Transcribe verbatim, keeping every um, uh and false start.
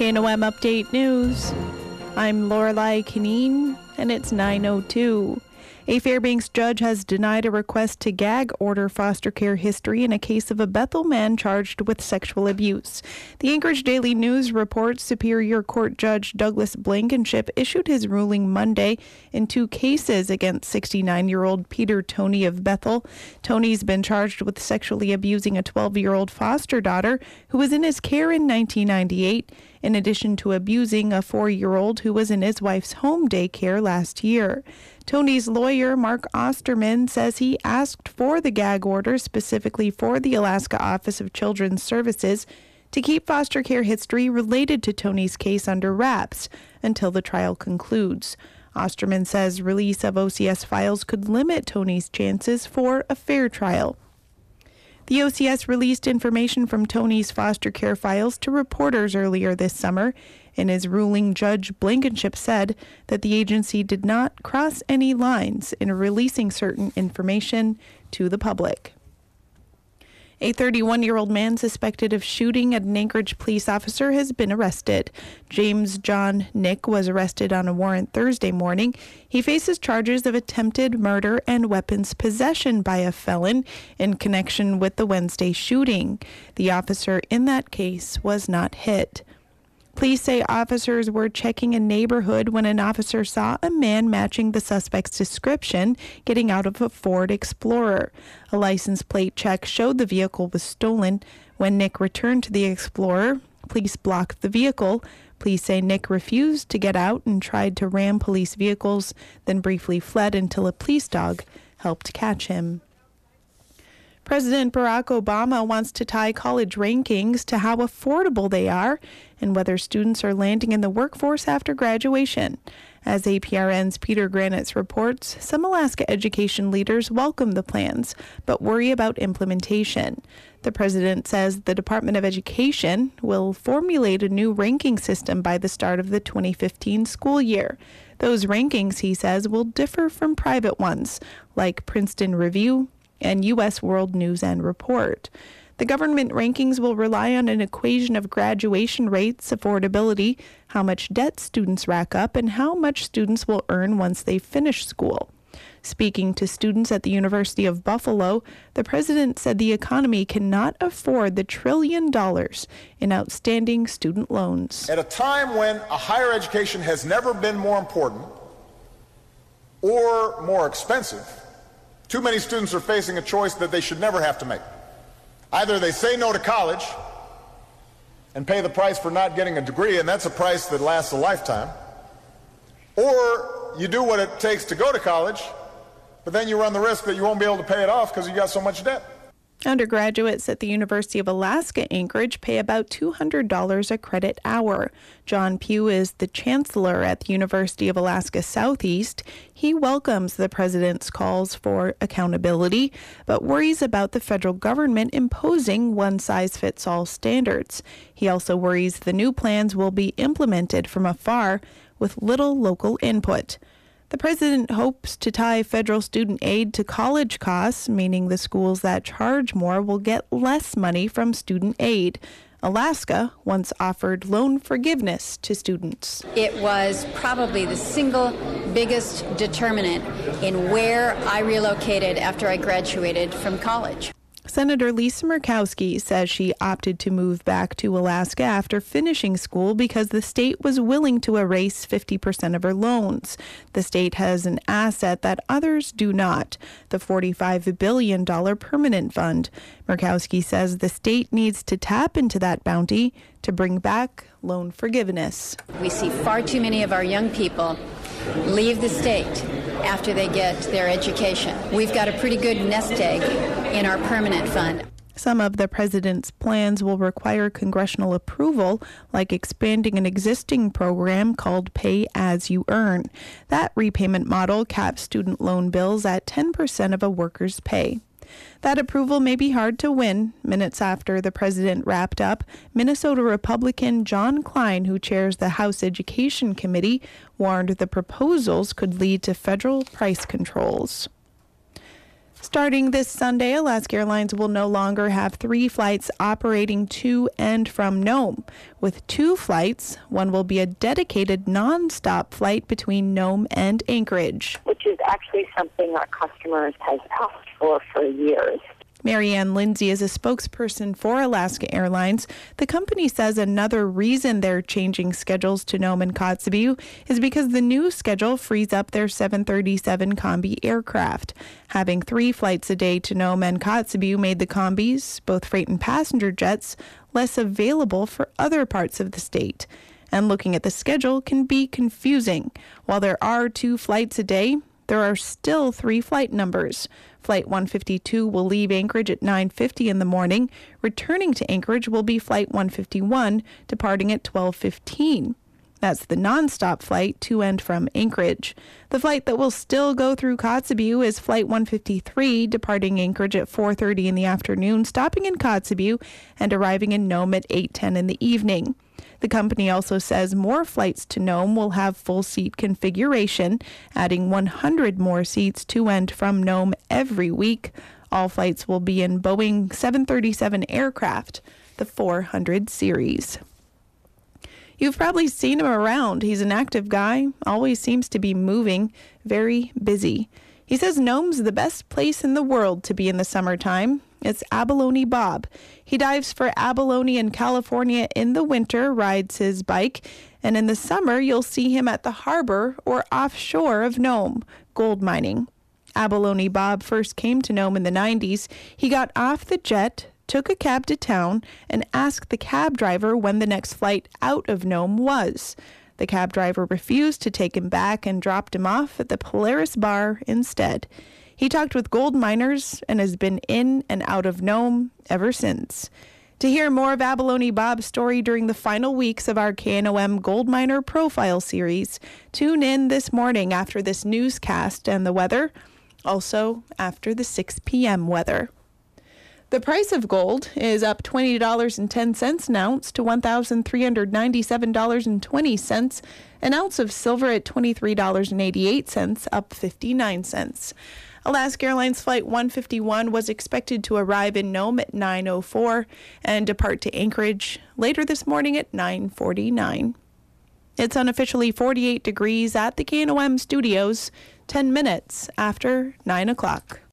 K N O M Update News. I'm Lorelei Kineen, and it's nine oh two. A Fairbanks judge has denied a request to gag order foster care history in a case of a Bethel man charged with sexual abuse. The Anchorage Daily News reports Superior Court Judge Douglas Blankenship issued his ruling Monday in two cases against sixty-nine-year-old Peter Tony of Bethel. Tony's been charged with sexually abusing a twelve-year-old foster daughter who was in his care in nineteen ninety-eight, in addition to abusing a four-year-old who was in his wife's home daycare last year. Tony's lawyer, Mark Osterman, says he asked for the gag order specifically for the Alaska Office of Children's Services to keep foster care history related to Tony's case under wraps until the trial concludes. Osterman says release of O C S files could limit Tony's chances for a fair trial. The O C S released information from Tony's foster care files to reporters earlier this summer. In his ruling, Judge Blankenship said that the agency did not cross any lines in releasing certain information to the public. A thirty-one-year-old man suspected of shooting at an Anchorage police officer has been arrested. James John Nick was arrested on a warrant Thursday morning. He faces charges of attempted murder and weapons possession by a felon in connection with the Wednesday shooting. The officer in that case was not hit. Police say officers were checking a neighborhood when an officer saw a man matching the suspect's description getting out of a Ford Explorer. A license plate check showed the vehicle was stolen. When Nick returned to the Explorer, police blocked the vehicle. Police say Nick refused to get out and tried to ram police vehicles, then briefly fled until a police dog helped catch him. President Barack Obama wants to tie college rankings to how affordable they are and whether students are landing in the workforce after graduation. As A P R N's Peter Granitz reports, some Alaska education leaders welcome the plans, but worry about implementation. The president says the Department of Education will formulate a new ranking system by the start of the twenty fifteen school year. Those rankings, he says, will differ from private ones, like Princeton Review and U S World News and Report. The government rankings will rely on an equation of graduation rates, affordability, how much debt students rack up, and how much students will earn once they finish school. Speaking to students at the University of Buffalo, the president said the economy cannot afford the trillion dollars in outstanding student loans. At a time when a higher education has never been more important or more expensive, too many students are facing a choice that they should never have to make. Either they say no to college and pay the price for not getting a degree, and that's a price that lasts a lifetime, or you do what it takes to go to college, but then you run the risk that you won't be able to pay it off because you got so much debt. Undergraduates at the University of Alaska Anchorage pay about two hundred dollars a credit hour. John Pugh is the chancellor at the University of Alaska Southeast. He welcomes the president's calls for accountability, but worries about the federal government imposing one-size-fits-all standards. He also worries the new plans will be implemented from afar with little local input. The president hopes to tie federal student aid to college costs, meaning the schools that charge more will get less money from student aid. Alaska once offered loan forgiveness to students. It was probably the single biggest determinant in where I relocated after I graduated from college. Senator Lisa Murkowski says she opted to move back to Alaska after finishing school because the state was willing to erase fifty percent of her loans. The state has an asset that others do not, the forty-five billion dollars permanent fund. Murkowski says the state needs to tap into that bounty to bring back loan forgiveness. We see far too many of our young people leave the state after they get their education. We've got a pretty good nest egg in our permanent fund. Some of the president's plans will require congressional approval, like expanding an existing program called Pay As You Earn. That repayment model caps student loan bills at ten percent of a worker's pay. That approval may be hard to win. Minutes after the president wrapped up, Minnesota Republican John Klein, who chairs the House Education Committee, warned the proposals could lead to federal price controls. Starting this Sunday, Alaska Airlines will no longer have three flights operating to and from Nome. With two flights, one will be a dedicated nonstop flight between Nome and Anchorage, which is actually something our customers have asked for for years. Marianne Lindsay is a spokesperson for Alaska Airlines. The company says another reason they're changing schedules to Nome and Kotzebue is because the new schedule frees up their seven thirty-seven Combi aircraft. Having three flights a day to Nome and Kotzebue made the Combis, both freight and passenger jets, less available for other parts of the state. And looking at the schedule can be confusing. While there are two flights a day, there are still three flight numbers. Flight one fifty-two will leave Anchorage at nine fifty in the morning. Returning to Anchorage will be Flight one fifty-one, departing at twelve fifteen. That's the nonstop flight to and from Anchorage. The flight that will still go through Kotzebue is Flight one fifty-three, departing Anchorage at four thirty in the afternoon, stopping in Kotzebue, and arriving in Nome at eight ten in the evening. The company also says more flights to Nome will have full seat configuration, adding one hundred more seats to and from Nome every week. All flights will be in Boeing seven thirty-seven aircraft, the four hundred series. You've probably seen him around. He's an active guy, always seems to be moving, very busy. He says Nome's the best place in the world to be in the summertime. It's Abalone Bob. He dives for abalone in California in the winter, rides his bike, and in the summer you'll see him at the harbor or offshore of Nome, gold mining. Abalone Bob first came to Nome in the nineties. He got off the jet, took a cab to town, and asked the cab driver when the next flight out of Nome was. The cab driver refused to take him back and dropped him off at the Polaris Bar instead. He talked with gold miners and has been in and out of Nome ever since. To hear more of Abalone Bob's story during the final weeks of our K N O M Gold Miner Profile Series, tune in this morning after this newscast and the weather, also after the six p.m. weather. The price of gold is up twenty dollars and ten cents an ounce to one thousand three hundred ninety-seven dollars and twenty cents. An ounce of silver at twenty-three dollars and eighty-eight cents, up fifty-nine cents. Alaska Airlines Flight one fifty-one was expected to arrive in Nome at nine oh four and depart to Anchorage later this morning at nine forty-nine. It's unofficially forty-eight degrees at the K N O M studios, ten minutes after nine o'clock.